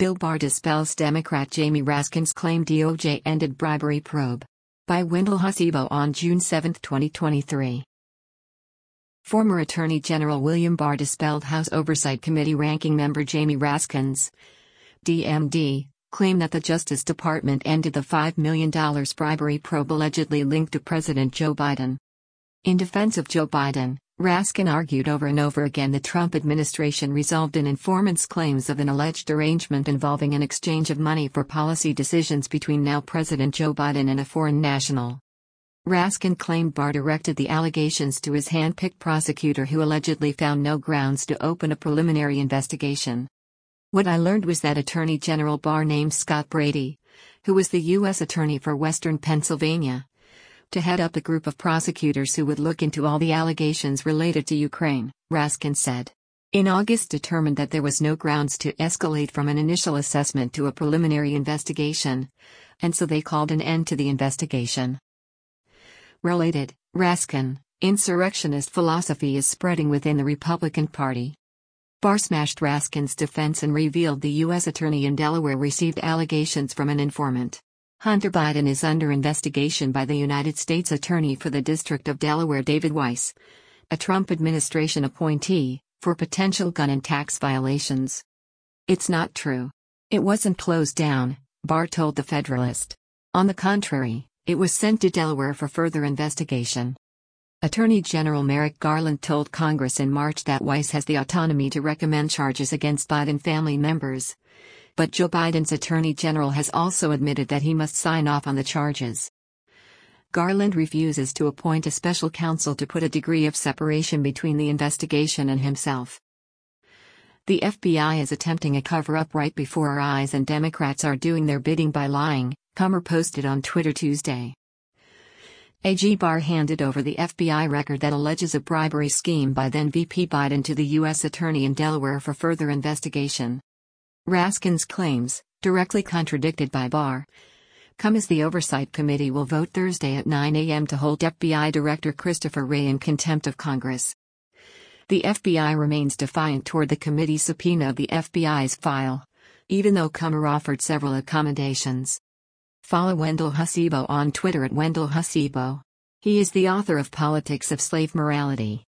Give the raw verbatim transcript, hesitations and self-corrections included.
Bill Barr dispels Democrat Jamie Raskin's claim D O J ended bribery probe. By Wendell Hasibo on June seventh, twenty twenty-three. Former Attorney General William Barr dispelled House Oversight Committee Ranking Member Jamie Raskin's D M D claim that the Justice Department ended the five million dollars bribery probe allegedly linked to President Joe Biden. In defense of Joe Biden, Raskin argued over and over again the Trump administration resolved an informant's claims of an alleged arrangement involving an exchange of money for policy decisions between now President Joe Biden and a foreign national. Raskin claimed Barr directed the allegations to his hand-picked prosecutor who allegedly found no grounds to open a preliminary investigation. What I learned was that Attorney General Barr named Scott Brady, who was the U S Attorney for Western Pennsylvania, to head up a group of prosecutors who would look into all the allegations related to Ukraine, Raskin said. In August determined that there was no grounds to escalate from an initial assessment to a preliminary investigation, and so they called an end to the investigation. Related, Raskin, insurrectionist philosophy is spreading within the Republican Party. Barr smashed Raskin's defense and revealed the U S attorney in Delaware received allegations from an informant. Hunter Biden is under investigation by the United States Attorney for the District of Delaware David Weiss, a Trump administration appointee, for potential gun and tax violations. It's not true. It wasn't closed down, Barr told The Federalist. On the contrary, it was sent to Delaware for further investigation. Attorney General Merrick Garland told Congress in March that Weiss has the autonomy to recommend charges against Biden family members. But Joe Biden's Attorney General has also admitted that he must sign off on the charges. Garland refuses to appoint a special counsel to put a degree of separation between the investigation and himself. The F B I is attempting a cover-up right before our eyes and Democrats are doing their bidding by lying, Comer posted on Twitter Tuesday. A G Barr handed over the F B I record that alleges a bribery scheme by then V P Biden to the U S Attorney in Delaware for further investigation. Raskin's claims, directly contradicted by Barr, come as the Oversight Committee will vote Thursday at nine a m to hold F B I Director Christopher Wray in contempt of Congress. The F B I remains defiant toward the committee's subpoena of the F B I's file, even though Comer offered several accommodations. Follow Wendell Hasibo on Twitter at Wendell Hasibo. He is the author of Politics of Slave Morality.